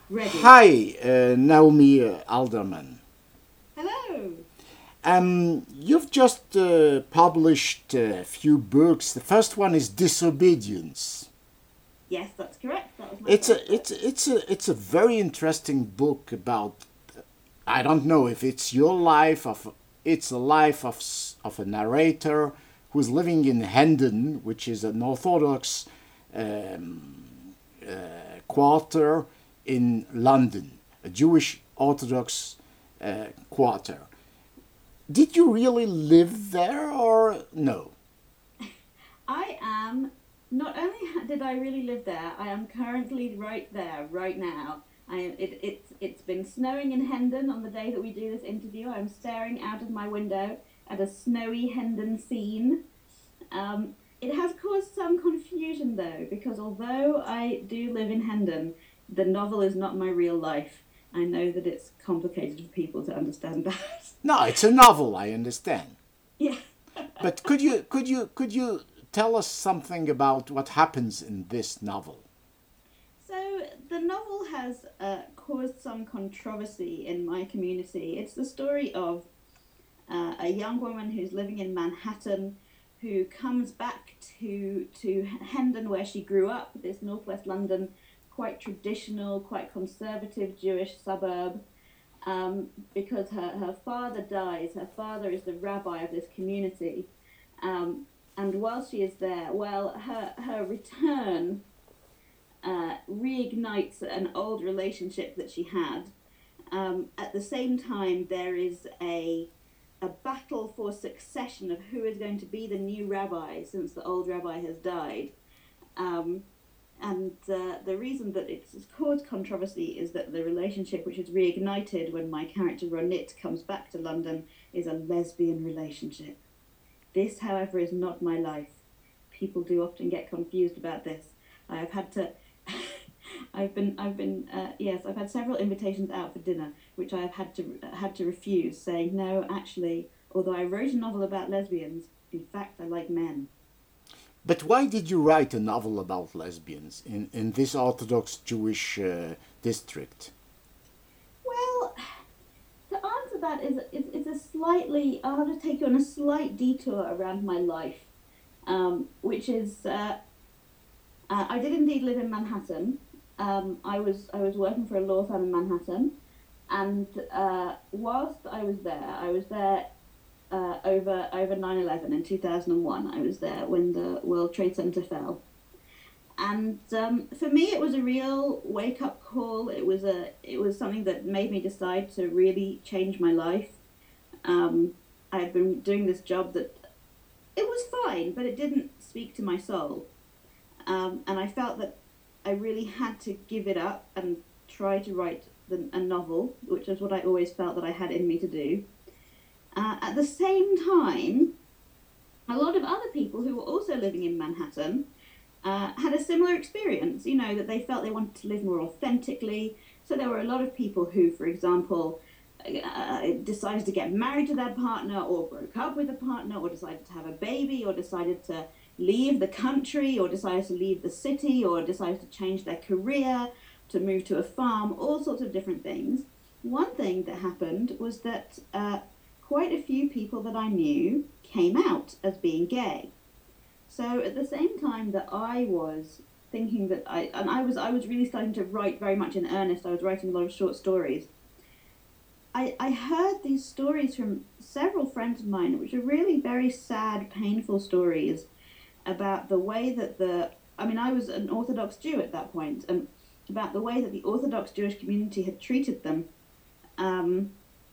Ready. Hi, Naomi Alderman. Hello. You've just published a few books. The first one is Disobedience. Yes, that's correct. That was my It's first a book. it's it's a it's a very interesting book about. I don't know if it's your life of it's a life of a narrator who's living in Hendon, which is an Orthodox quarter in London, a Jewish Orthodox quarter. Did you really live there or no? I am. Not only did I really live there, I am currently right there, right now. It's been snowing in Hendon on the day that we do this interview. I'm staring out of my window at a snowy Hendon scene. It has caused some confusion though, because although I do live in Hendon, the novel is not my real life. I know that it's complicated for people to understand that. No, it's a novel, I understand. Yeah. But could you tell us something about what happens in this novel? So the novel has caused some controversy in my community. It's the story of a young woman who's living in Manhattan who comes back to Hendon where she grew up, this northwest London, quite traditional, quite conservative Jewish suburb. Because her father dies. Her father is the rabbi of this community. And while she is there, well, her return reignites an old relationship that she had. At the same time, there is a battle for succession of who is going to be the new rabbi since the old rabbi has died. Um, and the reason that it's caused controversy is that the relationship, which is reignited when my character Ronit comes back to London, is a lesbian relationship. This, however, is not my life. People do often get confused about this. I have had to. Yes, I've had several invitations out for dinner, which I have had to refuse, saying no. Actually, although I wrote a novel about lesbians, in fact, I like men. But why did you write a novel about lesbians in this Orthodox Jewish district? Well, to answer that is a slightly. I'll have to take you on a slight detour around my life, which is I did indeed live in Manhattan. I was working for a law firm in Manhattan, and whilst I was there over 9/11 in 2001. I was there when the World Trade Center fell, and for me, it was a real wake up call. It was something that made me decide to really change my life. Um, I had been doing this job that it was fine, but it didn't speak to my soul. And I felt that I really had to give it up and try to write a novel, which is what I always felt that I had in me to do. At the same time, a lot of other people who were also living in Manhattan had a similar experience, that they felt they wanted to live more authentically. So there were a lot of people who, for example, decided to get married to their partner or broke up with a partner or decided to have a baby or decided to leave the country or decided to leave the city or decided to change their career, to move to a farm, all sorts of different things. One thing that happened was that quite a few people that I knew came out as being gay. So at the same time that I was thinking that I was really starting to write very much in earnest. I was writing a lot of short stories. I heard these stories from several friends of mine, which are really very sad, painful stories about the way that I was an Orthodox Jew at that point, and about the way that the Orthodox Jewish community had treated them. Um,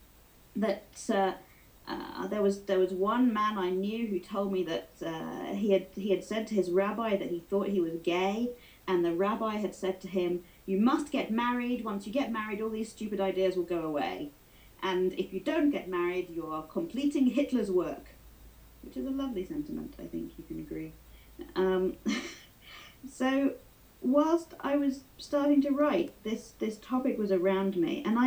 that there was one man I knew who told me that he had said to his rabbi that he thought he was gay, and the rabbi had said to him, "You must get married. Once you get married, all these stupid ideas will go away. And if you don't get married, you are completing Hitler's work," which is a lovely sentiment. I think you can agree. Um, so whilst I was starting to write, this topic was around me, and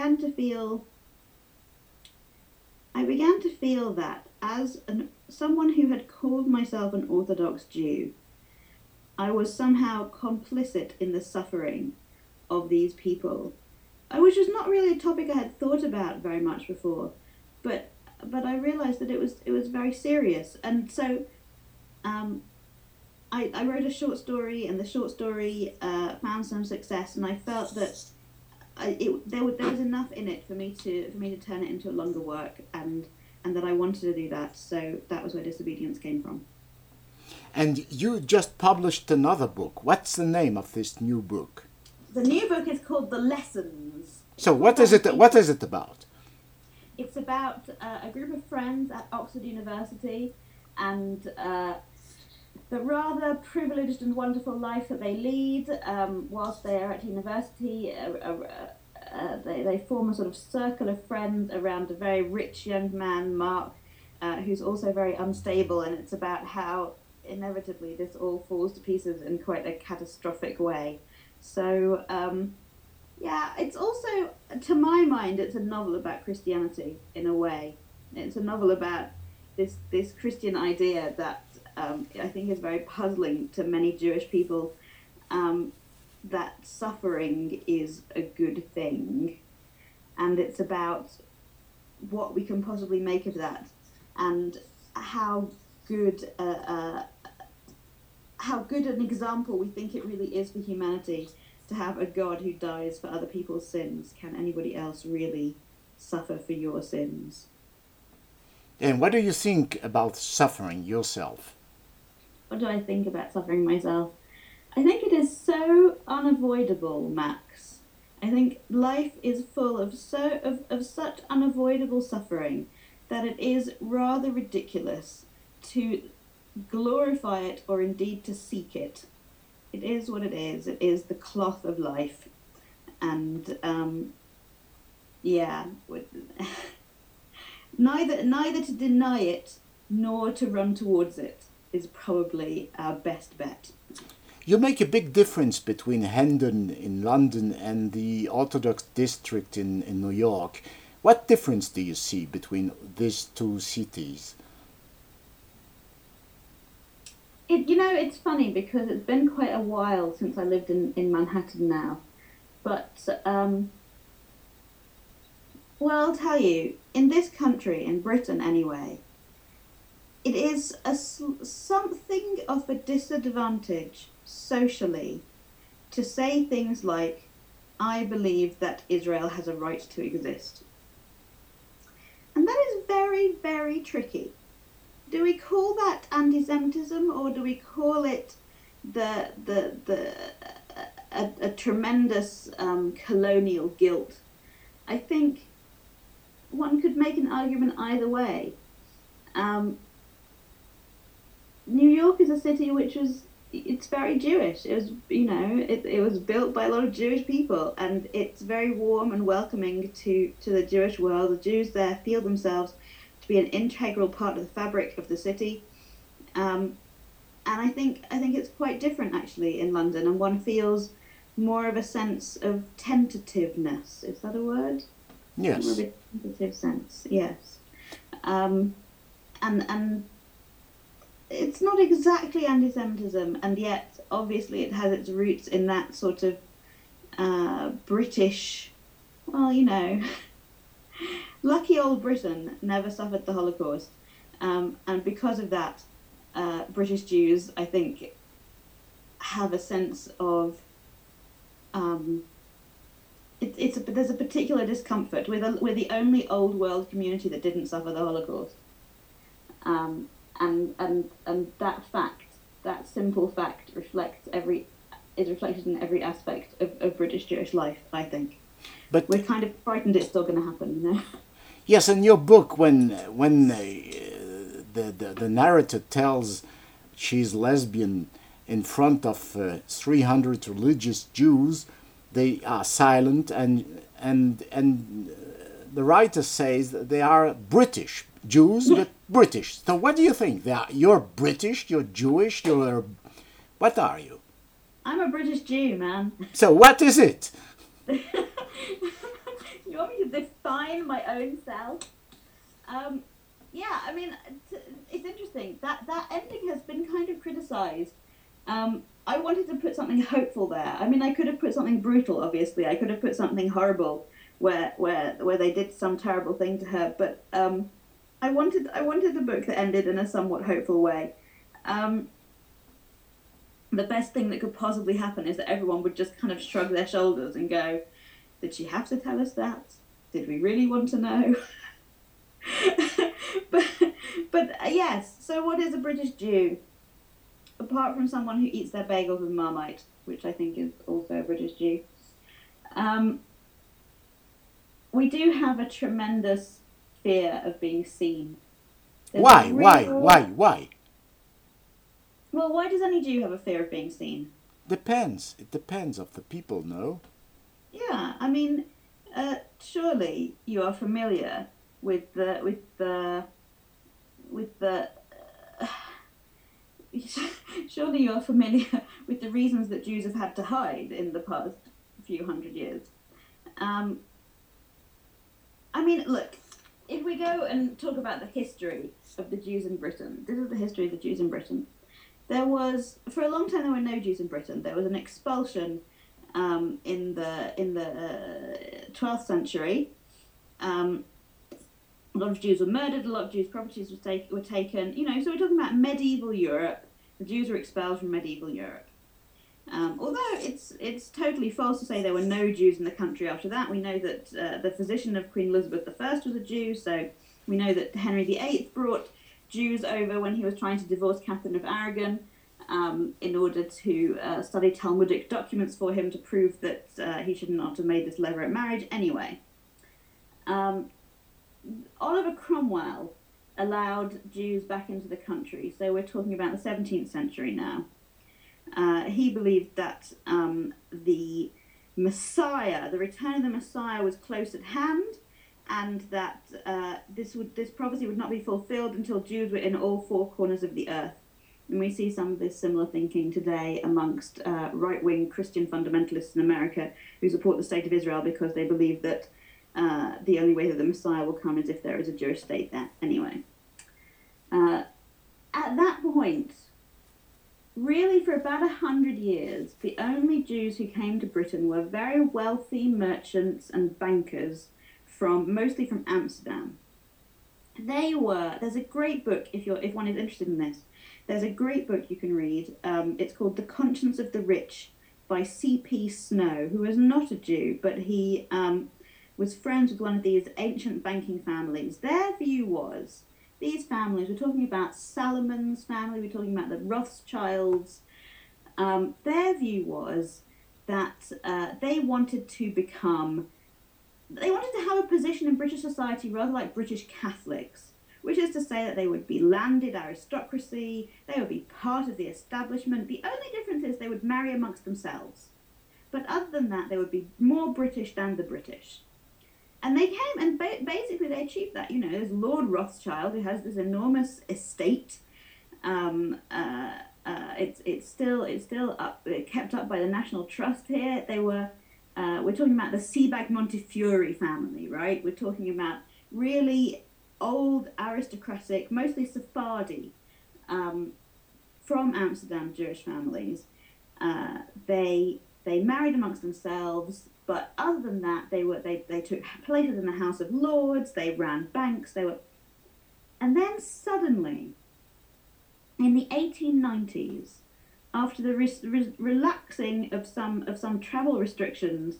I began to feel that as someone who had called myself an Orthodox Jew, I was somehow complicit in the suffering of these people, which was not really a topic I had thought about very much before, but I realized that it was very serious, and so um, I wrote a short story, and the short story found some success, and I felt that there was enough in it for me to turn it into a longer work, and that I wanted to do that. So that was where Disobedience came from. And you just published another book. What's the name of this new book? The new book is called The Lessons. So what is it? What is it about? It's about a group of friends at Oxford University, and the rather privileged and wonderful life that they lead whilst they are at university. They form a sort of circle of friends around a very rich young man, Mark, who's also very unstable, and it's about how inevitably this all falls to pieces in quite a catastrophic way. So yeah, it's also, to my mind, it's a novel about Christianity in a way. It's a novel about this Christian idea that I think is very puzzling to many Jewish people, that suffering is a good thing, and it's about what we can possibly make of that, and how good an example we think it really is for humanity to have a God who dies for other people's sins. Can anybody else really suffer for your sins? And what do you think about suffering yourself? What do I think about suffering myself? I think it is so unavoidable, Max. I think life is full of such unavoidable suffering that it is rather ridiculous to glorify it or indeed to seek it. It is what it is. It is the cloth of life. And yeah, neither to deny it nor to run towards it is probably our best bet. You make a big difference between Hendon in London and the Orthodox district in New York. What difference do you see between these two cities? It's funny because it's been quite a while since I lived in Manhattan now. But, well, I'll tell you, in this country, in Britain anyway, it is something of a disadvantage socially to say things like, I believe that Israel has a right to exist. And that is very, very tricky. Do we call that anti-Semitism, or do we call it a tremendous colonial guilt? I think one could make an argument either way. New York is a city it's very Jewish. It was, it was built by a lot of Jewish people, and it's very warm and welcoming to the Jewish world. The Jews there feel themselves to be an integral part of the fabric of the city, and I think it's quite different actually in London, and one feels more of a sense of tentativeness. Is that a word? Yes. More of a tentative sense, yes. And it's not exactly anti-Semitism, and yet obviously it has its roots in that sort of British, well, lucky old Britain never suffered the Holocaust, and because of that, British Jews, I think, have a sense of there's a particular discomfort. We're the only old world community that didn't suffer the Holocaust, and that simple fact is reflected in every aspect of British Jewish life, I think. But we're kind of frightened it's still going to happen, Yes, in your book, when the narrator tells she's lesbian in front of 300 religious Jews, they are silent, and the writer says that they are British Jews, but British. So what do you think? You're British, you're Jewish, what are you? I'm a British Jew, man. So what is it? You want me to define my own self? Yeah, I mean, it's interesting. That ending has been kind of criticised I wanted to put something hopeful there. I mean, I could have put something brutal, obviously. I could have put something horrible where they did some terrible thing to her, but I wanted a book that ended in a somewhat hopeful way. Um, the best thing that could possibly happen is that everyone would just kind of shrug their shoulders and go, "Did she have to tell us that? Did we really want to know?" but yes. So, what is a British Jew? Apart from someone who eats their bagels with Marmite, which I think is also a British Jew, um, we do have a tremendous fear of being seen. There's a Why? Why? real Why? Why? well. Why does any Jew have a fear of being seen? Depends. It depends of the people, no? Yeah, I mean, surely you are familiar with the surely you're familiar with the reasons that Jews have had to hide in the past few hundred years. Um, I mean, look, if we go and talk about the history of the Jews in Britain, this is the history of the Jews in Britain. There was, for a long time, there were no Jews in Britain. There was an expulsion in the 12th century. Um, a lot of Jews were murdered. A lot of Jews' properties were taken. So we're talking about medieval Europe. The Jews were expelled from medieval Europe. Although it's totally false to say there were no Jews in the country after that. We know that the physician of Queen Elizabeth I was a Jew, so we know that Henry VIII brought Jews over when he was trying to divorce Catherine of Aragon in order to study Talmudic documents for him to prove that he should not have made this levirate marriage. Anyway, um, Oliver Cromwell allowed Jews back into the country, so we're talking about the 17th century now. He believed that the Messiah, the return of the Messiah, was close at hand, and that this prophecy would not be fulfilled until Jews were in all four corners of the earth. And we see some of this similar thinking today amongst right-wing Christian fundamentalists in America who support the state of Israel because they believe that the only way that the Messiah will come is if there is a Jewish state there. Anyway, at that point, really, for about 100 years, the only Jews who came to Britain were very wealthy merchants and bankers mostly from Amsterdam. There's a great book if one is interested in this. There's a great book you can read. It's called The Conscience of the Rich by C.P. Snow, who was not a Jew, but he was friends with one of these ancient banking families. Their view was these families, we're talking about Salomon's family, we're talking about the Rothschilds, their view was that they wanted to have a position in British society rather like British Catholics, which is to say that they would be landed aristocracy, they would be part of the establishment. The only difference is they would marry amongst themselves. But other than that, they would be more British than the British. And they came and basically they achieved that. There's Lord Rothschild who has this enormous estate. It's still up, kept up by the National Trust here. We're talking about the Sebag Montefiore family, right? We're talking about really old aristocratic, mostly Sephardi, from Amsterdam Jewish families. They married amongst themselves, but other than that, they took places in the House of Lords. They ran banks. And then suddenly, in the 1890s, after the relaxing of some travel restrictions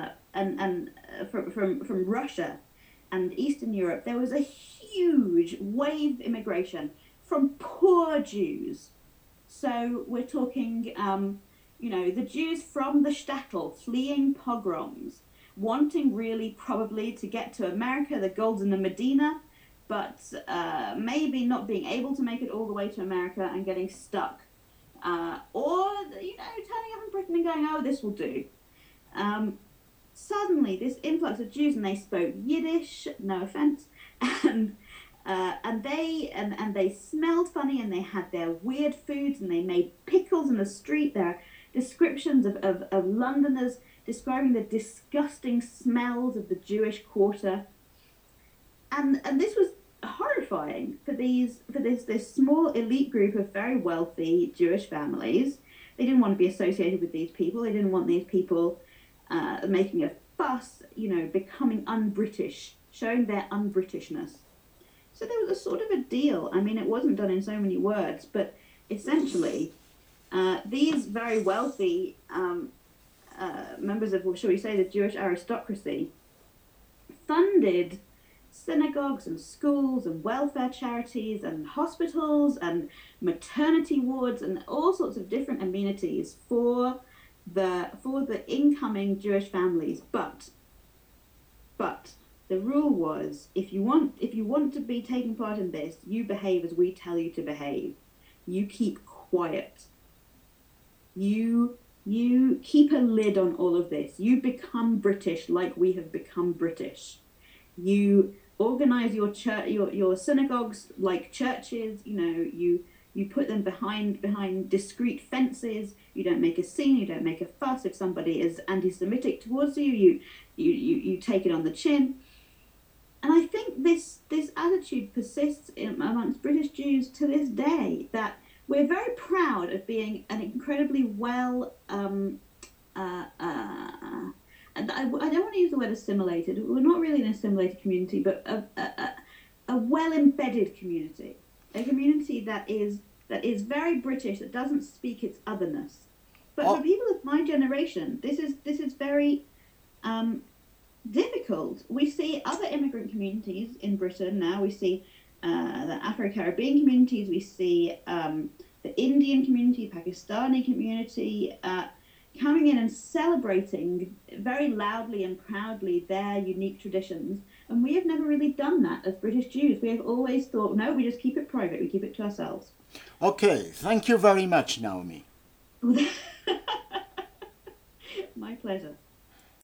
from Russia and Eastern Europe, there was a huge wave of immigration from poor Jews. So we're talking, the Jews from the shtetl fleeing pogroms, wanting really probably to get to America, the Golden Medina, but maybe not being able to make it all the way to America and getting stuck. Or turning up in Britain and going, oh, this will do. Suddenly, this influx of Jews, and they spoke Yiddish, no offense, and they smelled funny, and they had their weird foods, and they made pickles in the street. There are descriptions of Londoners describing the disgusting smells of the Jewish quarter, and this was horrifying for this small elite group of very wealthy Jewish families They didn't want to be associated with these people. They didn't want these people making a fuss, becoming un-British, showing their un-Britishness. So there was a sort of a deal. I mean, it wasn't done in so many words, but essentially, these very wealthy members of, shall we say, the Jewish aristocracy funded synagogues and schools and welfare charities and hospitals and maternity wards and all sorts of different amenities for the incoming Jewish families. But the rule was, if you want to be taking part in this, you behave as we tell you to behave. You keep quiet. You keep a lid on all of this. You become British like we have become British. You organize your church, your synagogues like churches. You put them behind discreet fences. You don't make a scene. You don't make a fuss. If somebody is anti-Semitic towards you, you take it on the chin. And I think this attitude persists amongst British Jews to this day, that we're very proud of being an incredibly well, and I don't want to use the word assimilated. We're not really an assimilated community, but a well-embedded community, a community that is very British, that doesn't speak its otherness. But for people of my generation, this is very difficult. We see other immigrant communities in Britain now. We see the Afro-Caribbean communities. We see the Indian community, Pakistani community coming in and celebrating very loudly and proudly their unique traditions. And we have never really done that as British Jews. We have always thought, no, we just keep it private. We keep it to ourselves. Okay, thank you very much, Naomi. My pleasure.